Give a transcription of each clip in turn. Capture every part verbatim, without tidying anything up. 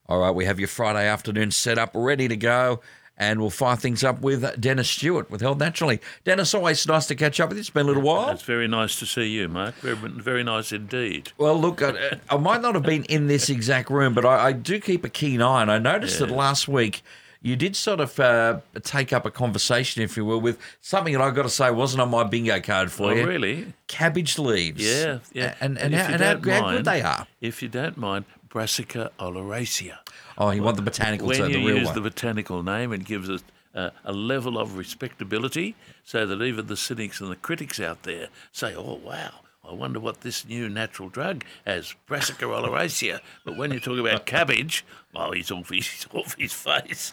All right, we have your Friday afternoon set up, ready to go, and we'll fire things up with Dennis Stewart with Health Naturally. Dennis, always nice to catch up with you. It's been a little while. It's very nice to see you, Mark. Very, very nice indeed. Well, look, I, I might not have been in this exact room, but I, I do keep a keen eye, and I noticed Yeah. that last week you did sort of uh, take up a conversation, if you will, with something that I've got to say wasn't on my bingo card for Oh, you. really? Cabbage leaves. Yeah, yeah. And, and, If how, you and how, don't how mind- good they are. If you don't mind, Brassica oleracea. Oh, you want the botanical When term, you the real use one. the botanical name, it gives us uh, a level of respectability so that even the cynics and the critics out there say, oh, wow, I wonder what this new natural drug has, Brassica oleracea. But when you talk about cabbage, well, he's off his, he's off his face.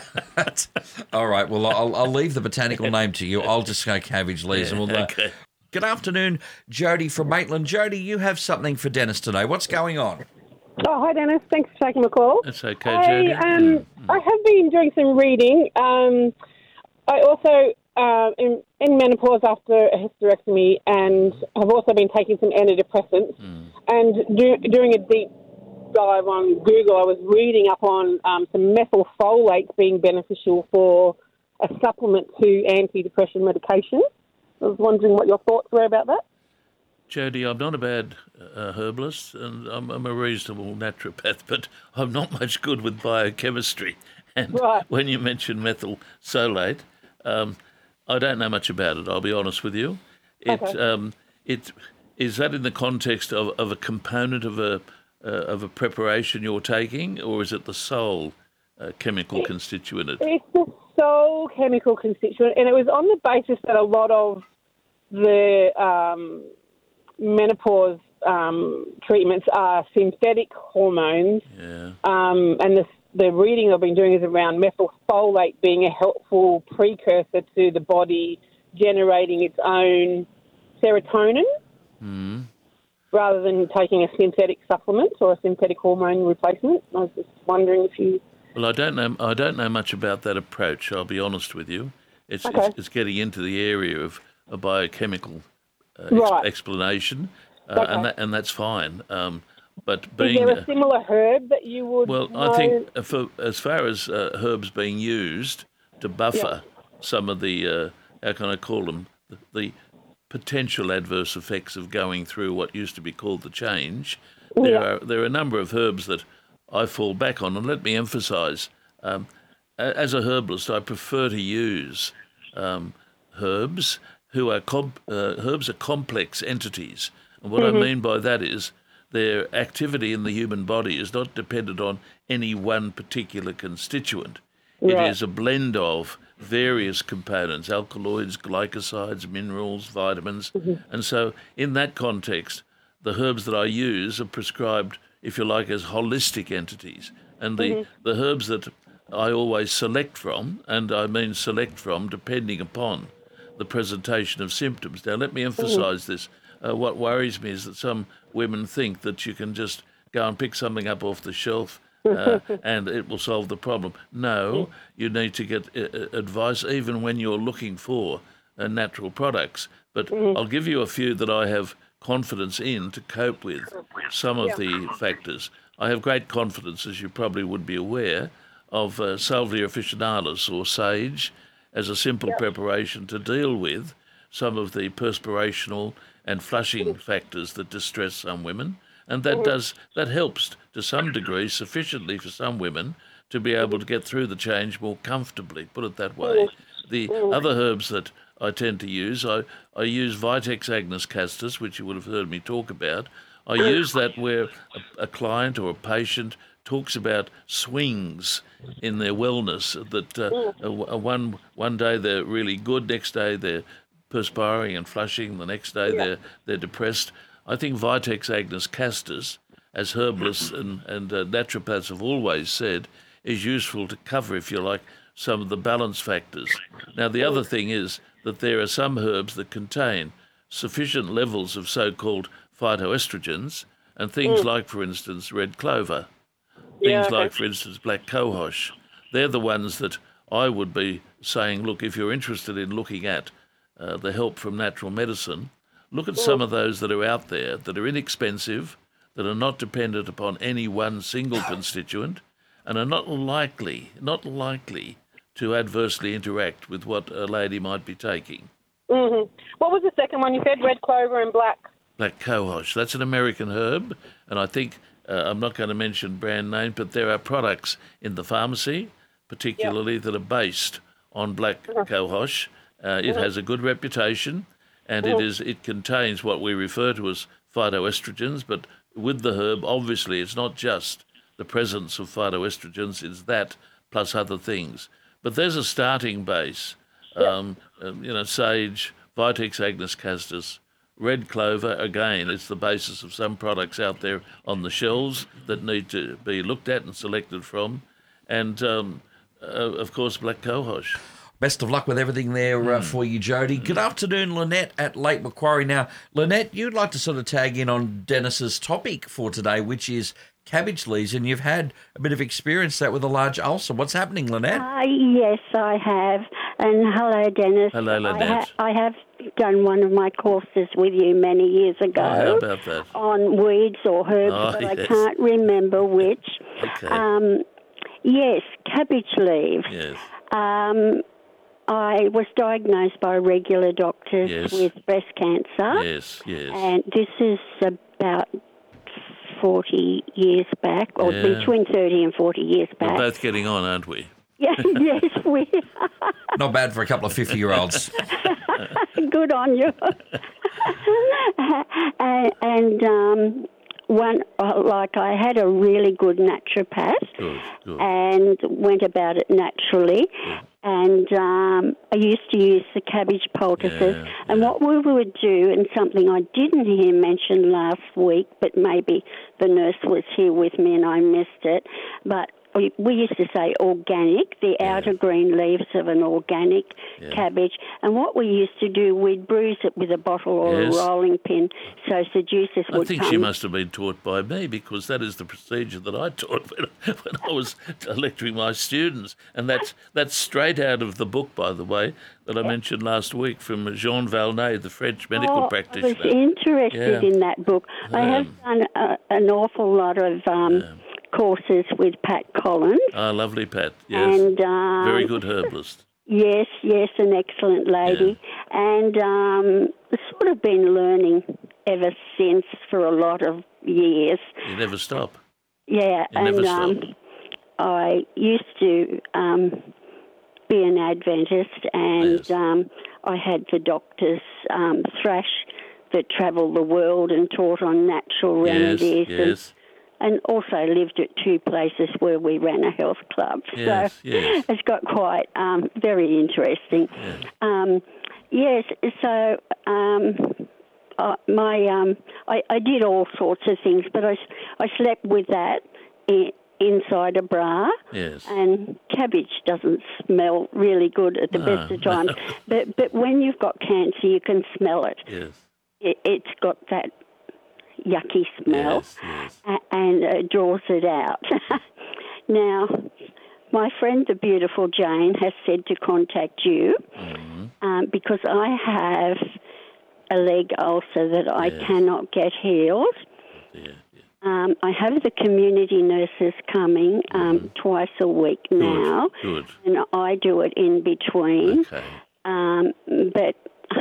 All right, well, I'll, I'll leave the botanical name to you. I'll just go cabbage leaves. and we'll, uh, okay. Good afternoon, Jody from Maitland. Jody, you have something for Dennis today. What's going on? Oh, hi, Dennis. Thanks for taking my call. That's okay, I, Jody. um, Mm. I have been doing some reading. Um, I also, uh, in, in menopause after a hysterectomy, and have also been taking some antidepressants. Mm. And do, doing a deep dive on Google, I was reading up on um, some methylfolate being beneficial for a supplement to antidepressant medication. I was wondering what your thoughts were about that. Jody, I'm not a bad uh, herbalist, and I'm, I'm a reasonable naturopath, but I'm not much good with biochemistry. And Right. when you mention methyl solate, um, I don't know much about it. I'll be honest with you. It Okay. um, it is that in the context of, of a component of a uh, of a preparation you're taking, or is it the sole uh, chemical constituent? It? It's the sole chemical constituent, and it was on the basis that a lot of the um, menopause um, treatments are synthetic hormones, Yeah. um, and the, the reading I've been doing is around methylfolate being a helpful precursor to the body generating its own serotonin, Mm. rather than taking a synthetic supplement or a synthetic hormone replacement. I was just wondering if you... Well, I don't know. I don't know much about that approach. I'll be honest with you. It's Okay. it's, it's getting into the area of a biochemical uh, ex- Right. explanation, uh, Okay. and that and that's fine. Um, but Is being there uh, a similar herb that you would well, know? I think uh, for as far as uh, herbs being used to buffer some of the uh, how can I call them the, the potential adverse effects of going through what used to be called the change. There Yeah. are there are a number of herbs that I fall back on, and let me emphasise. Um, a- as a herbalist, I prefer to use um, herbs who are com- uh, herbs are complex entities, and what I mean by that is their activity in the human body is not dependent on any one particular constituent. It Right. is a blend of various components, alkaloids, glycosides, minerals, vitamins. And so in that context, the herbs that I use are prescribed, if you like, as holistic entities. And the, the herbs that I always select from, and I mean select from depending upon the presentation of symptoms. Now, let me emphasise this. Uh, what worries me is that some women think that you can just go and pick something up off the shelf uh, and it will solve the problem. No, you need to get uh, advice even when you're looking for uh, natural products. But I'll give you a few that I have confidence in to cope with some of the factors. I have great confidence, as you probably would be aware, of uh, Salvia officinalis or sage as a simple preparation to deal with some of the perspirational and flushing factors that distress some women. And that does that helps to some degree sufficiently for some women to be able to get through the change more comfortably, put it that way. The other herbs that I tend to use, I, I use Vitex agnus castus, which you would have heard me talk about. I use that where a, a client or a patient talks about swings in their wellness, that uh, uh, one, one day they're really good, next day they're perspiring and flushing, the next day they're, they're depressed. I think Vitex agnus castus, as herbalists and, and uh, naturopaths have always said, is useful to cover, if you like, some of the balance factors. Now, the other thing is that there are some herbs that contain sufficient levels of so-called phytoestrogens, and things like, for instance, red clover, Yeah, things okay. like, for instance, black cohosh. They're the ones that I would be saying, look, if you're interested in looking at uh, the help from natural medicine, look at some of those that are out there that are inexpensive, that are not dependent upon any one single constituent, and are not likely, not likely to adversely interact with what a lady might be taking. hmm What was the second one you said? Red clover and black? Black cohosh. That's an American herb, and I think, uh, I'm not going to mention brand name, but there are products in the pharmacy, particularly that are based on black cohosh. Uh, it has a good reputation, and it is it contains what we refer to as phytoestrogens, but with the herb, obviously, it's not just the presence of phytoestrogens, it's that plus other things. But there's a starting base, um, um, you know, sage, Vitex agnus castus, red clover. Again, it's the basis of some products out there on the shelves that need to be looked at and selected from. And, um, uh, of course, black cohosh. Best of luck with everything there uh, for you, Jody. Good afternoon, Lynette at Lake Macquarie. Now, Lynette, you'd like to sort of tag in on Dennis's topic for today, which is cabbage leaves, and you've had a bit of experience that with a large ulcer. What's happening, Lynette? Uh, yes, I have. And hello, Dennis. Hello, Lynette. I, ha- I have done one of my courses with you many years ago. Oh, how about that? On weeds or herbs, Oh, but yes. I can't remember which. Okay. Um, yes, cabbage leaves. Yes. Um, I was diagnosed by regular doctors Yes. with breast cancer. Yes, yes. And this is about forty years back, or Yeah. between thirty and forty years We're back. both getting on, aren't we? Yeah, yes, we Not bad for a couple of fifty-year-olds. good on you. and and um, one, like I had a really good naturopath Good, good. and went about it naturally. And um, I used to use the cabbage poultices. Yeah, and yeah. what we would do, and something I didn't hear mentioned last week, but maybe the nurse was here with me and I missed it, but we we used to say organic, the Yeah. outer green leaves of an organic Yeah. cabbage. And what we used to do, we'd bruise it with a bottle or Yes. a rolling pin so seducers I would think come. she must have been taught by me, because that is the procedure that I taught when, when I was lecturing my students. And that's, that's straight out of the book, by the way, that I mentioned last week from Jean Valnet, the French medical Oh, practitioner. I was interested Yeah. in that book. I have done a, an awful lot of um, courses with Pat Collins. Ah, lovely Pat, yes. And um, Very good herbalist. Yes, yes, an excellent lady. And um, sort of been learning ever since for a lot of years. You never stop. Yeah, You never and stop. um, I used to um, be an Adventist, and Yes. um, I had the doctors um, thrash that travelled the world and taught on natural Yes, remedies, yes. and, and also lived at two places where we ran a health club. Yes, so yes. it's got quite um, very interesting. Yes. Um, yes, so um, uh, my um, I, I did all sorts of things, but I, I slept with that in, inside a bra. Yes. And cabbage doesn't smell really good at the No, best of times. no. But but when you've got cancer, you can smell it. Yes. it it's got that yucky smell, Yes, yes. a- and uh, draws it out. Now, my friend, the beautiful Jane, has said to contact you Mm-hmm. um, because I have a leg ulcer that I Yes. cannot get healed. Yeah, yeah. Um, I have the community nurses coming um, twice a week now, Good. and I do it in between. Okay. Um, but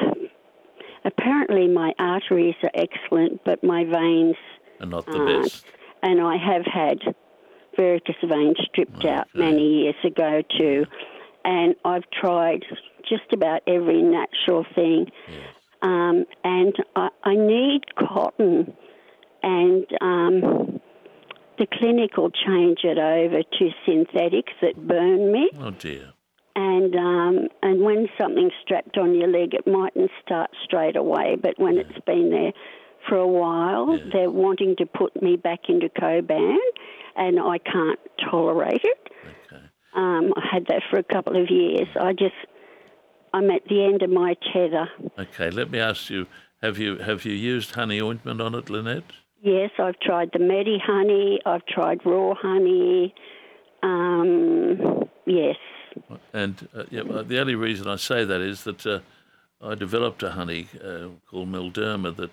apparently my arteries are excellent, but my veins And not the aren't. best. And I have had varicose veins stripped out Okay. many years ago too. And I've tried just about every natural thing. Yes. Um, and I, I need cotton, and um, the clinic will change it over to synthetics that burn me. Oh, dear. And um, and when something's strapped on your leg, it mightn't start straight away, but when it's been there for a while, Yeah. they're wanting to put me back into Coban, and I can't tolerate it. Okay. Um, I had that for a couple of years. I just, I'm at the end of my tether. Okay, let me ask you, have you have you used honey ointment on it, Lynette? Yes, I've tried the Medi honey. I've tried raw honey. Um, yes. And uh, yeah, uh, the only reason I say that is that uh, I developed a honey uh, called Mildurma that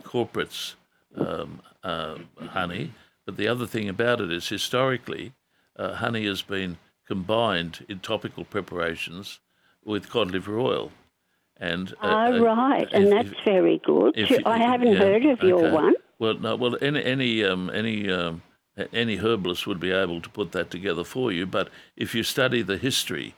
incorporates um, uh, honey. But the other thing about it is historically, uh, honey has been combined in topical preparations with cod liver oil. And uh, Oh, right, if- and that's if- very good. if too. you- I haven't yeah, heard of your okay. one. Well, no, well, any any um, any um, any herbalist would be able to put that together for you. But if you study the history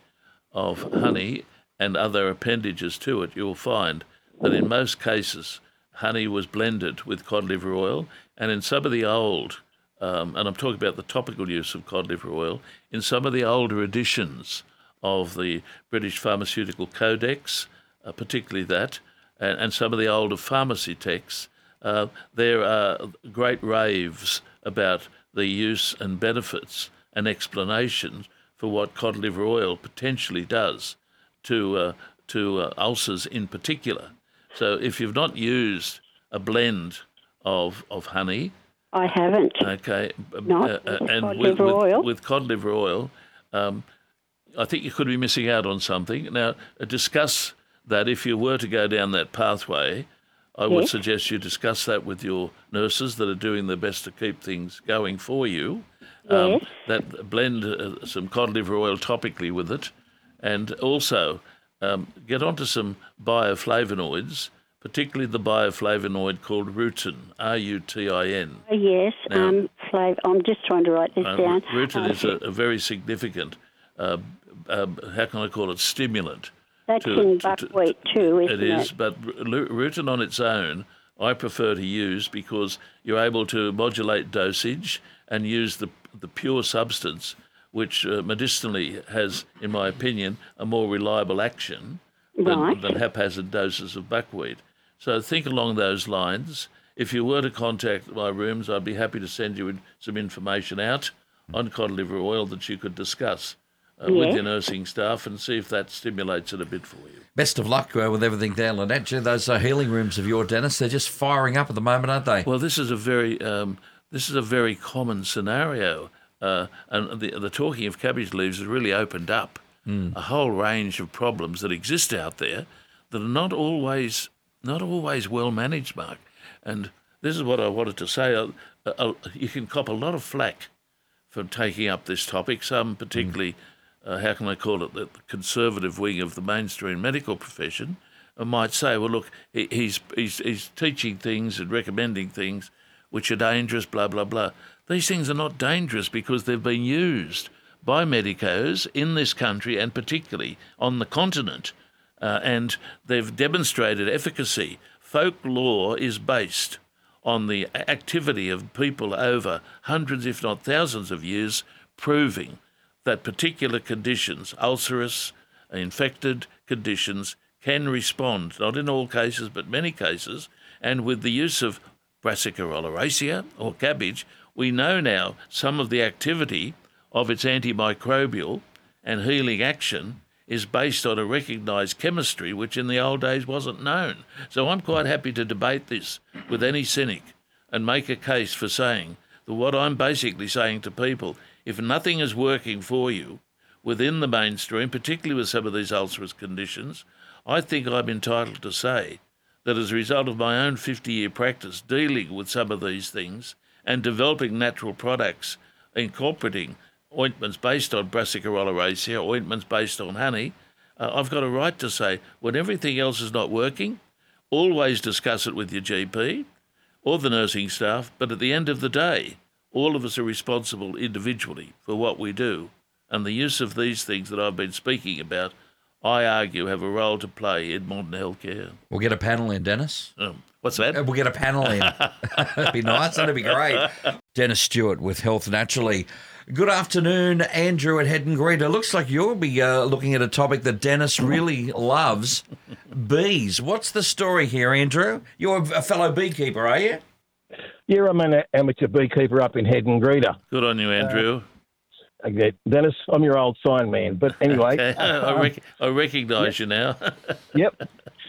of honey and other appendages to it, you'll find that in most cases honey was blended with cod liver oil, and in some of the old, um, and I'm talking about the topical use of cod liver oil, in some of the older editions of the British Pharmaceutical Codex, uh, particularly that, and, and some of the older pharmacy texts, uh, there are great raves about the use and benefits and explanations for what cod liver oil potentially does to uh, to uh, ulcers in particular. So if you've not used a blend of of honey, I haven't. okay, Not uh, with and cod with, liver with, oil. with cod liver oil, um, I think you could be missing out on something. Now, uh, discuss that if you were to go down that pathway. I would Yes. suggest you discuss that with your nurses that are doing their best to keep things going for you. Um, Yes. That blend uh, some cod liver oil topically with it, and also um, get onto some bioflavonoids, particularly the bioflavonoid called rutin, R U T I N. Oh, yes, Now- um, Flav. I'm just trying to write this Uh, down. rutin Uh, is a, a very significant, uh, uh, how can I call it, stimulant. That's to- in to- to- buckwheat too, isn't It is, it? but ru- rutin on its own, I prefer to use because you're able to modulate dosage and use the the pure substance, which uh, medicinally has, in my opinion, a more reliable action than, Right. than haphazard doses of buckwheat. So think along those lines. If you were to contact my rooms, I'd be happy to send you in some information out on cod liver oil that you could discuss uh, with Yes. your nursing staff and see if that stimulates it a bit for you. Best of luck uh, with everything there, Lynette. Gee, those uh, healing rooms of your dentist, they're just firing up at the moment, aren't they? Well, this is a very um, this is a very common scenario, uh, and the the talking of cabbage leaves has really opened up a whole range of problems that exist out there that are not always not always well managed, Mark. And this is what I wanted to say. Uh, uh, you can cop a lot of flack for taking up this topic. Some particularly, uh, how can I call it, the conservative wing of the mainstream medical profession, uh, might say, well, look, he, he's, he's, he's teaching things and recommending things which are dangerous, blah, blah, blah. These things are not dangerous because they've been used by medicos in this country and particularly on the continent, uh, and they've demonstrated efficacy. Folklore is based on the activity of people over hundreds, if not thousands of years, proving that particular conditions, ulcerous, infected conditions, can respond, not in all cases, but many cases, and with the use of Brassica oleracea, or cabbage, we know now some of the activity of its antimicrobial and healing action is based on a recognised chemistry which in the old days wasn't known. So I'm quite happy to debate this with any cynic and make a case for saying that what I'm basically saying to people, if nothing is working for you within the mainstream, particularly with some of these ulcerous conditions, I think I'm entitled to say that as a result of my own fifty-year practice dealing with some of these things and developing natural products, incorporating ointments based on Brassica oleracea, ointments based on honey, uh, I've got a right to say, when everything else is not working, always discuss it with your G P or the nursing staff, but at the end of the day, all of us are responsible individually for what we do, and the use of these things that I've been speaking about, I argue, have a role to play in modern healthcare. We'll get a panel in, Dennis. Um, what's that? Uh, We'll get a panel in. That'd be nice. That'd be great. Dennis Stewart with Health Naturally. Good afternoon, Andrew at Head and Greeter. Looks like you'll be uh, looking at a topic that Dennis really loves, bees. What's the story here, Andrew? You're a fellow beekeeper, are you? Yeah, I'm an amateur beekeeper up in Head and Greeter. Good on you, Andrew. Okay, Dennis, I'm your old sign man. But anyway, Okay. I, rec- I recognise you now. yep.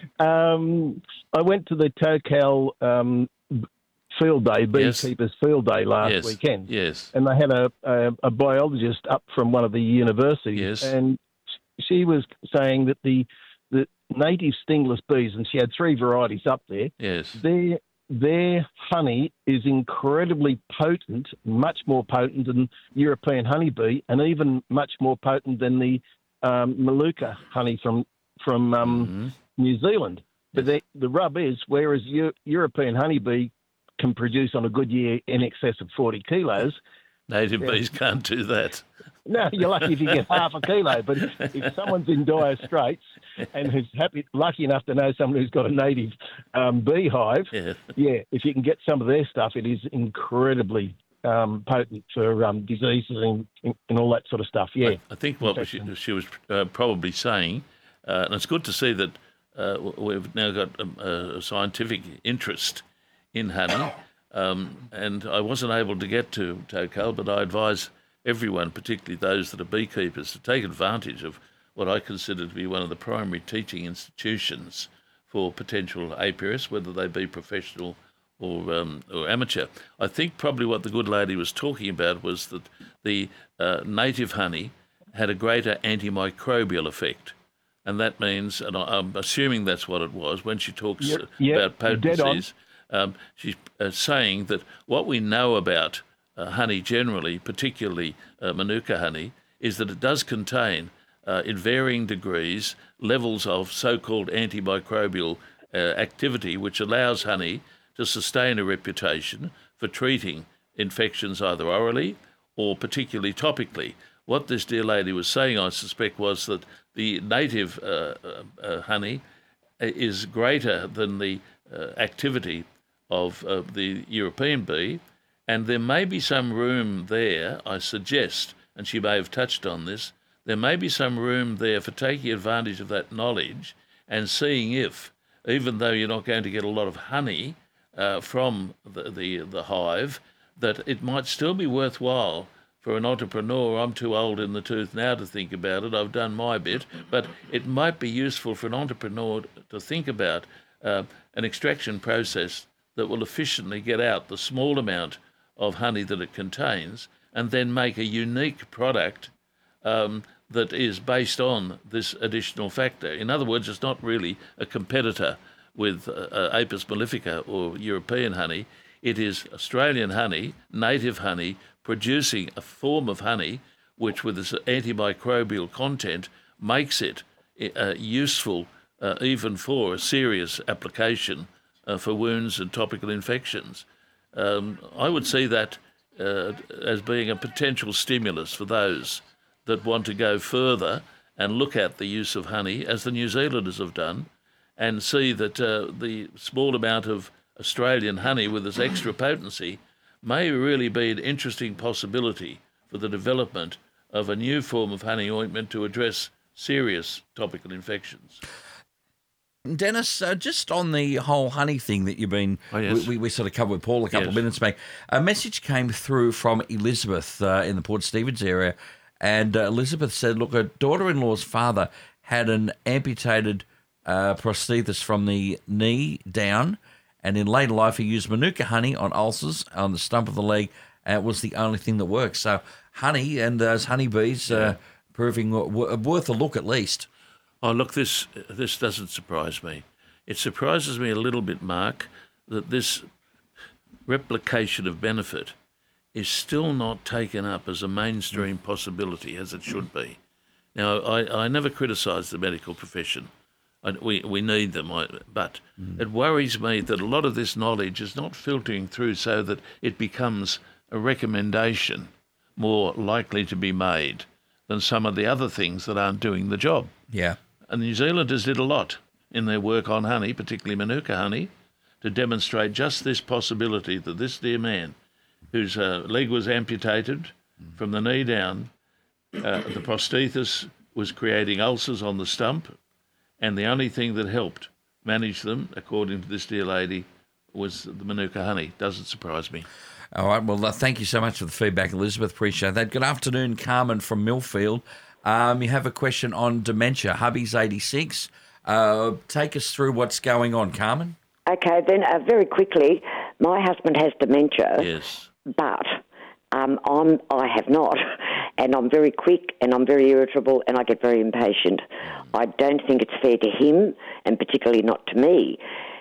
Um, I went to the Tocal um, field day, Yes. beekeepers field day last yes. weekend. Yes. And they had a, a, a biologist up from one of the universities. Yes. And she was saying that the, the native stingless bees, and she had three varieties up there, Yes. their their honey is incredibly potent, much more potent than European honeybee, and even much more potent than the um, Manuka honey from from um, Mm-hmm. New Zealand. But the, the rub is, whereas Eu- European honeybee can produce on a good year in excess of forty kilos, Native bees can't do that. no, you're lucky if you get half a kilo. But if, if someone's in dire straits and who's happy, lucky enough to know someone who's got a native um, beehive, Yeah. yeah, if you can get some of their stuff, it is incredibly um, potent for um, diseases and, and all that sort of stuff. Yeah, I, I think what she, she was uh, probably saying, uh, and it's good to see that uh, we've now got a, a scientific interest in honey. Um, and I wasn't able to get to Tocal, but I advise everyone, particularly those that are beekeepers, to take advantage of what I consider to be one of the primary teaching institutions for potential apiarists, whether they be professional or um, or amateur. I think probably what the good lady was talking about was that the uh, native honey had a greater antimicrobial effect. And that means, and I'm assuming that's what it was, when she talks Yep, yep, about dead on. potencies, um, she's uh, saying that what we know about uh, honey generally, particularly uh, Manuka honey, is that it does contain, uh, in varying degrees, levels of so-called antimicrobial uh, activity, which allows honey to sustain a reputation for treating infections either orally or particularly topically. What this dear lady was saying, I suspect, was that the native uh, uh, uh, honey is greater than the uh, activity of uh, the European bee, and there may be some room there, I suggest, and she may have touched on this, there may be some room there for taking advantage of that knowledge and seeing if, even though you're not going to get a lot of honey uh, from the, the, the hive, that it might still be worthwhile for an entrepreneur. I'm too old in the tooth now to think about it. I've done my bit. But it might be useful for an entrepreneur to think about uh, an extraction process that will efficiently get out the small amount of honey that it contains and then make a unique product um, that is based on this additional factor. In other words, it's not really a competitor with uh, uh, Apis mellifica or European honey. It is Australian honey, native honey, producing a form of honey which, with its antimicrobial content, makes it uh, useful uh, even for a serious application uh, for wounds and topical infections. Um, I would see that uh, as being a potential stimulus for those that want to go further and look at the use of honey, as the New Zealanders have done, and see that uh, the small amount of Australian honey with its extra potency may really be an interesting possibility for the development of a new form of honey ointment to address serious topical infections. Dennis, uh, just on the whole honey thing that you've been, Oh, yes. we, we sort of covered with Paul a couple of Yes. minutes back, a message came through from Elizabeth uh, in the Port Stephens area, and uh, Elizabeth said, look, her daughter-in-law's father had an amputated uh, prosthesis from the knee down, and in later life he used Manuka honey on ulcers on the stump of the leg, and it was the only thing that worked. So honey and those honeybees uh, proving w- worth a look at least. Oh, look, this this doesn't surprise me. It surprises me a little bit, Mark, that this replication of benefit is still not taken up as a mainstream possibility as it should be. Now, I, I never criticise the medical profession. I, we, we need them, I, but mm. it worries me that a lot of this knowledge is not filtering through so that it becomes a recommendation more likely to be made than some of the other things that aren't doing the job. Yeah. And the New Zealanders did a lot in their work on honey, particularly Manuka honey, to demonstrate just this possibility that this dear man, whose uh, leg was amputated from the knee down, uh, the prosthesis was creating ulcers on the stump, and the only thing that helped manage them, according to this dear lady, was the Manuka honey. Doesn't surprise me. All right. Well, uh, thank you so much for the feedback, Elizabeth. Appreciate that. Good afternoon, Carmen from Millfield. Um, you have a question on dementia. Hubby's eighty-six. Uh, take us through what's going on, Carmen. Okay, then uh, very quickly, my husband has dementia, Yes. but um, I'm, I have not, and I'm very quick and I'm very irritable and I get very impatient. I don't think it's fair to him and particularly not to me.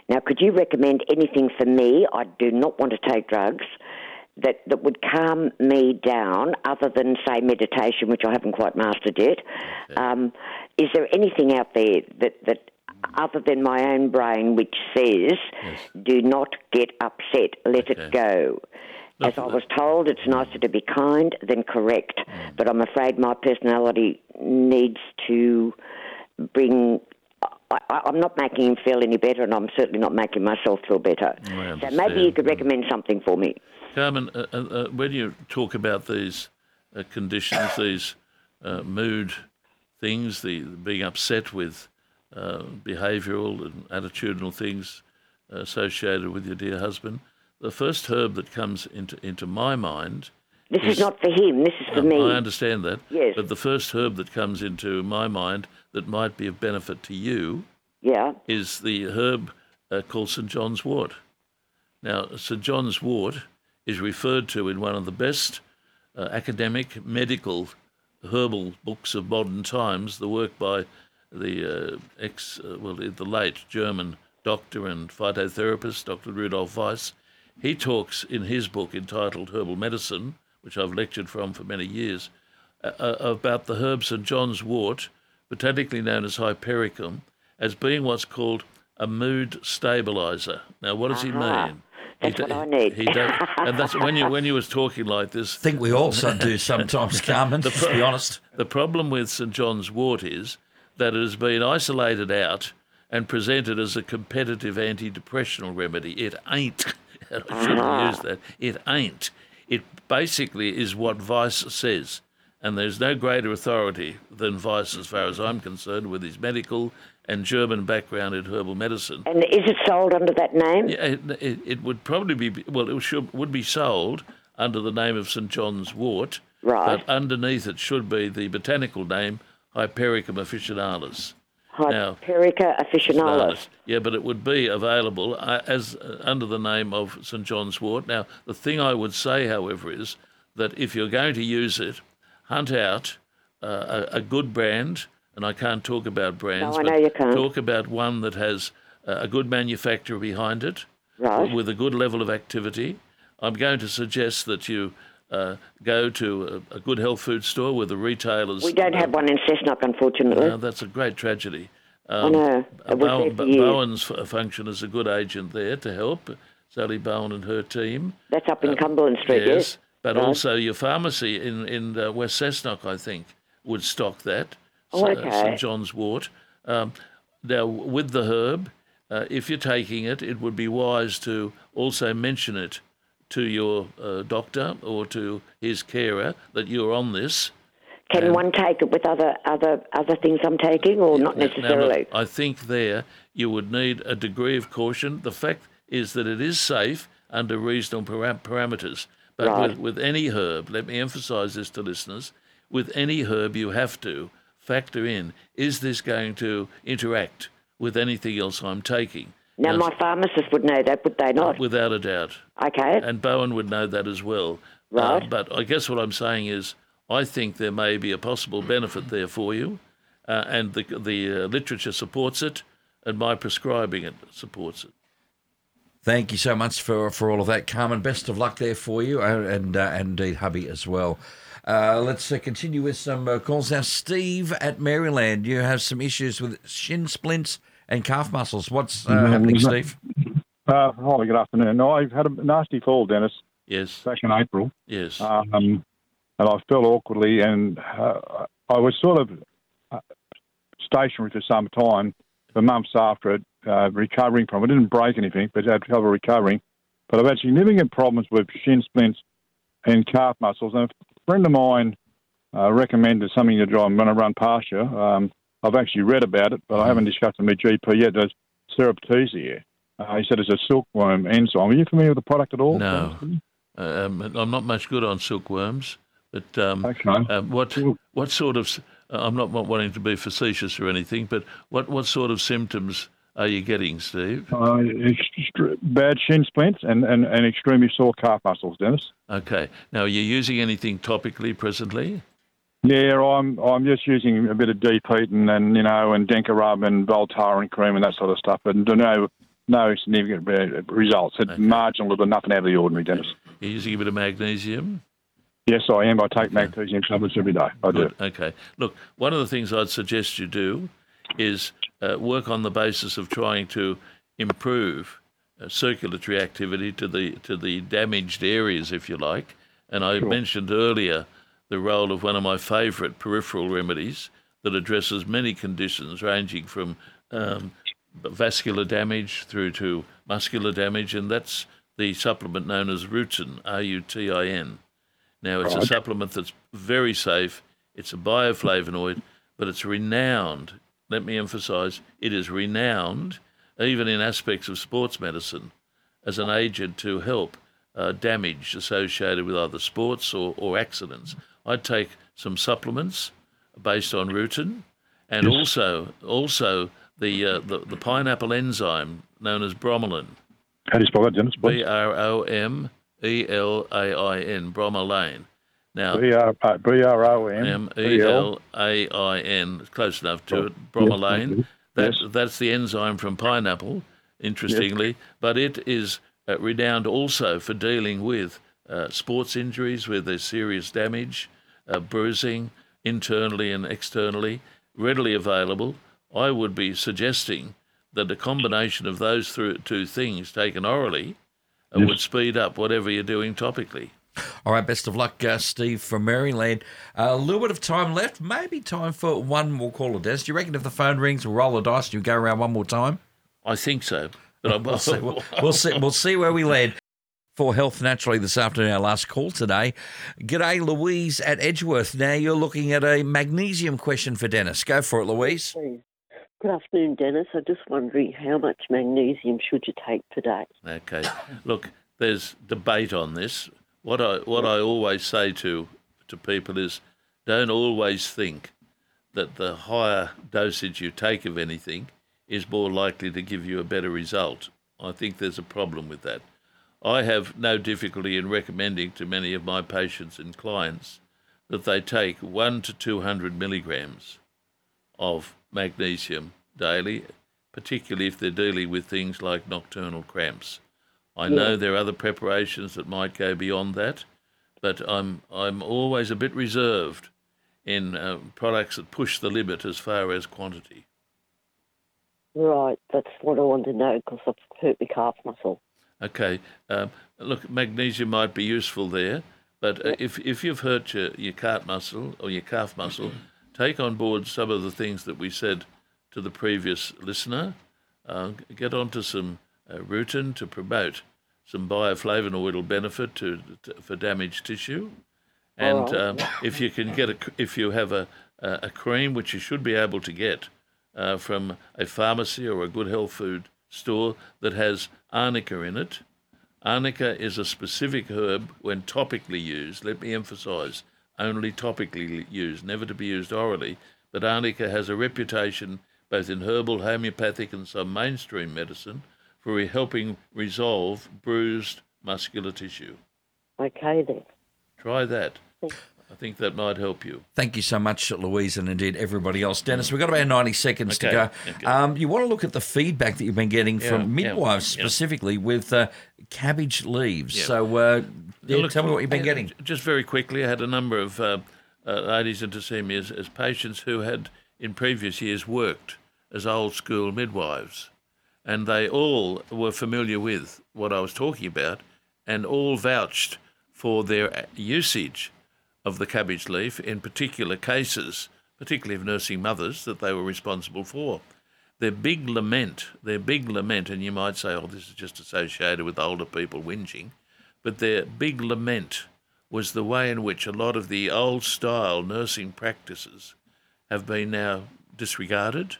Now, could you recommend anything for me? I do not want to take drugs that, that would calm me down other than, say, meditation, which I haven't quite mastered yet. Okay. Um, is there anything out there that, that other than my own brain which says, Yes. do not get upset, let Okay. it go? As I was told, it's nicer to be kind than correct, Mm. but I'm afraid my personality needs to bring... I, I, I'm not making him feel any better, and I'm certainly not making myself feel better. I So understand. maybe you could recommend something for me. Carmen, uh, uh, uh, when you talk about these uh, conditions, these uh, mood things, the being upset with uh, behavioural and attitudinal things uh, associated with your dear husband, the first herb that comes into into my mind. This is, is not for him, this is for um, me. I understand that. Yes. But the first herb that comes into my mind that might be of benefit to you Yeah. is the herb uh, called Saint John's wort. Now, Saint John's wort is referred to in one of the best uh, academic medical herbal books of modern times, the work by the uh, ex, uh, well, the late German doctor and phytotherapist, Doctor Rudolf Weiss. He talks in his book entitled Herbal Medicine, which I've lectured from for many years, uh, uh, about the herb Saint John's wort, botanically known as Hypericum, as being what's called a mood stabiliser. Now, what does he Aha. mean? That's He what d- I need. He don't, and that's when you when you was talking like this. I think we also do sometimes, Carmen, to be honest. The problem with Saint John's wort is that it has been isolated out and presented as a competitive antidepressant remedy. It ain't. I shouldn't use that. It ain't. It basically is what Weiss says. And there's no greater authority than Weiss, as far as I'm concerned, with his medical and German background in herbal medicine. And is it sold under that name? Yeah, it, it, it would probably be, well, it should, would be sold under the name of Saint John's wort, Right. but underneath it should be the botanical name Hypericum officinalis. Now- Hyperica officinalis. Yeah, but it would be available uh, as uh, under the name of Saint John's wort. Now, the thing I would say, however, is that if you're going to use it, hunt out uh, a, a good brand, and I can't talk about brands, No, I but know you can't. talk about one that has uh, a good manufacturer behind it, Right. with a good level of activity. I'm going to suggest that you uh, go to a, a good health food store where the retailers... We don't have one in Cessnock, unfortunately. No, that's a great tragedy. I know. It was Bowen, there for years. Bowen's f- function as a good agent there to help, Sally Bowen and her team. That's up in Cumberland Street, yes. But Right. also your pharmacy in, in uh, West Cessnock, I think, would stock that, Oh, S- okay. Saint John's wort. Um, now, with the herb, uh, if you're taking it, it would be wise to also mention it to your uh, doctor or to his carer that you're on this. Can And- one take it with other other other things I'm taking, or not Now, look, necessarily? I think there you would need a degree of caution. The fact is that it is safe under reasonable param- parameters. But Right. with, with any herb, let me emphasise this to listeners, with any herb you have to factor in, is this going to interact with anything else I'm taking? Now, my pharmacist would know that, would they not? Without a doubt. Okay. And Bowen would know that as well. Right. Uh, but I guess what I'm saying is I think there may be a possible benefit there for you, uh, and the, the uh, literature supports it, and my prescribing it supports it. Thank you so much for, for all of that, Carmen. Best of luck there for you, uh, and uh, and indeed hubby as well. Uh, let's uh, continue with some uh, calls now. Steve at Maryland, you have some issues with shin splints and calf muscles. What's uh, happening, Steve? Uh, hi, good afternoon. No, I've had a nasty fall, Dennis, Yes, back in April, yes. um, and I fell awkwardly, and uh, I was sort of uh, stationary for some time, for months after it, uh, recovering from it. I didn't break anything, but I had trouble recovering. But I've had significant problems with shin splints and calf muscles. And a friend of mine uh, recommended something that I'm going to run past you. Um, I've actually read about it, but I haven't discussed it with my G P yet. There's surreptisia. Uh, he said it's a silkworm enzyme. Are you familiar with the product at all? No. Um, I'm not much good on silkworms, but um, Okay. um, what what sort of... s- uh, I'm not wanting to be facetious or anything, but what, what sort of symptoms are you getting, Steve? Uh, ext- bad shin splints and, and, and extremely sore calf muscles, Dennis. Okay. Now, are you using anything topically presently? Yeah, I'm I'm just using a bit of deep heat and, and you know and Denka rub and Voltaren cream and that sort of stuff. And you know, no significant uh, results. It's Okay. marginal to nothing out of the ordinary, Dennis. You're using a bit of magnesium? Yes, I am. I take magnesium tablets every day. I do. Good. Okay. Look, one of the things I'd suggest you do is uh, work on the basis of trying to improve uh, circulatory activity to the to the damaged areas, if you like. And I Sure. mentioned earlier the role of one of my favourite peripheral remedies that addresses many conditions ranging from um, vascular damage through to muscular damage, and that's the supplement known as Rutin, R U T I N. Now, it's a Right. supplement that's very safe. It's a bioflavonoid, but it's renowned. Let me emphasise, it is renowned, even in aspects of sports medicine, as an agent to help uh, damage associated with either sports or, or accidents. I'd take some supplements based on rutin, and Yes. also also the, uh, the the pineapple enzyme known as bromelain, How do you spell that, Dennis? B R O M E L A I N, bromelain. Now, B R uh, B R O M M E L A I N, close enough to it, bromelain. Yes. That, Yes. That's the enzyme from pineapple, interestingly, but it is uh, renowned also for dealing with uh, sports injuries where there's serious damage, uh, bruising, internally and externally, readily available. I would be suggesting that a combination of those thro- two things taken orally uh, Yes. would speed up whatever you're doing topically. All right, best of luck, uh, Steve from Maryland. Uh, a little bit of time left. Maybe time for one more caller, Des. Do you reckon if the phone rings, we'll roll the dice and you go around one more time? I think so. But I'm, We'll see, we'll, we'll see, we'll see where we land. For Health Naturally this afternoon, our last call today. G'day, Louise at Edgeworth. Now you're looking at a magnesium question for Dennis. Go for it, Louise. Please. Good afternoon, Dennis. I'm just wondering how much magnesium should you take per day? Okay. Look, there's debate on this. What I what I always say to to people is, don't always think that the higher dosage you take of anything is more likely to give you a better result. I think there's a problem with that. I have no difficulty in recommending to many of my patients and clients that they take one to two hundred milligrams of magnesium daily, particularly if they're dealing with things like nocturnal cramps. I know there are other preparations that might go beyond that, but I'm I'm always a bit reserved in uh, products that push the limit as far as quantity. Right, that's what I wanted to know because I've hurt my calf muscle. Okay, um, look, magnesium might be useful there, but uh, if if you've hurt your, your calf muscle or your calf muscle, take on board some of the things that we said to the previous listener. Uh, get onto some uh, rutin to promote some bioflavonoidal benefit to, to for damaged tissue, and All right. um, if you can get a if you have a a a cream, which you should be able to get uh, from a pharmacy or a good health food store that has arnica in it. Arnica is a specific herb when topically used. Let me emphasise, only topically used, never to be used orally. But arnica has a reputation both in herbal, homeopathic and some mainstream medicine for helping resolve bruised muscular tissue. Okay then. Try that. Thanks. I think that might help you. Thank you so much, Louise, and indeed everybody else. Dennis, we've got about ninety seconds Okay, to go. okay. Um, you want to look at the feedback that you've been getting Yeah, from yeah, midwives yeah. specifically with uh, cabbage leaves. Yeah. So uh, yeah, Look, tell me what you've been uh, getting. Just very quickly, I had a number of uh, uh, ladies in to see me as, as patients who had in previous years worked as old school midwives. And they all were familiar with what I was talking about and all vouched for their usage of the cabbage leaf in particular cases, particularly of nursing mothers, that they were responsible for. Their big lament, their big lament, and you might say, oh, this is just associated with older people whinging, but their big lament was the way in which a lot of the old-style nursing practices have been now disregarded,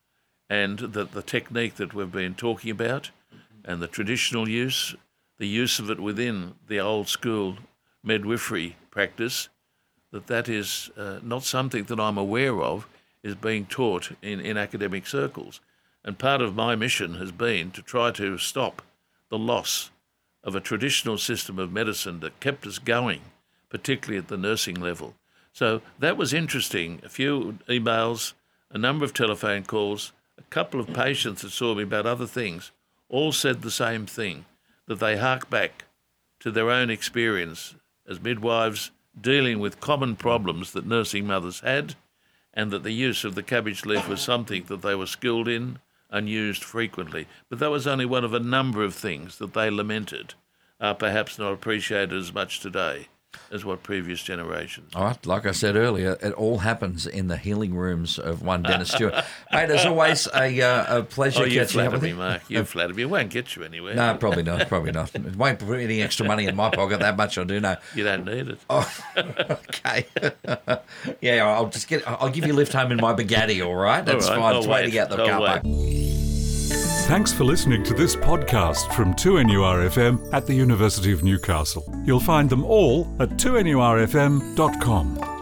and that the technique that we've been talking about and the traditional use, the use of it within the old-school midwifery practice, that that is uh, not something that I'm aware of is being taught in, in academic circles. And part of my mission has been to try to stop the loss of a traditional system of medicine that kept us going, particularly at the nursing level. So that was interesting. A few emails, a number of telephone calls, a couple of patients that saw me about other things, all said the same thing, that they hark back to their own experience as midwives dealing with common problems that nursing mothers had, and that the use of the cabbage leaf was something that they were skilled in and used frequently. But that was only one of a number of things that they lamented are perhaps not appreciated as much today as what previous generations. All right, like I said earlier, it all happens in the healing rooms of one Dennis Stewart. Mate, as always, a, uh, a pleasure Oh, you catching up flatter with me, you. Mark. You flatter me. It won't get you anywhere. No, probably not, probably not. It won't put any extra money in my pocket, that much I do know. You don't need it. Oh, okay. Yeah, I'll just get, I'll give you a lift home in my Bugatti, all right? That's All right, fine. I'll It's wait. waiting out the I'll car park. Thanks for listening to this podcast from two N U R F M at the University of Newcastle. You'll find them all at two N U R F M dot com.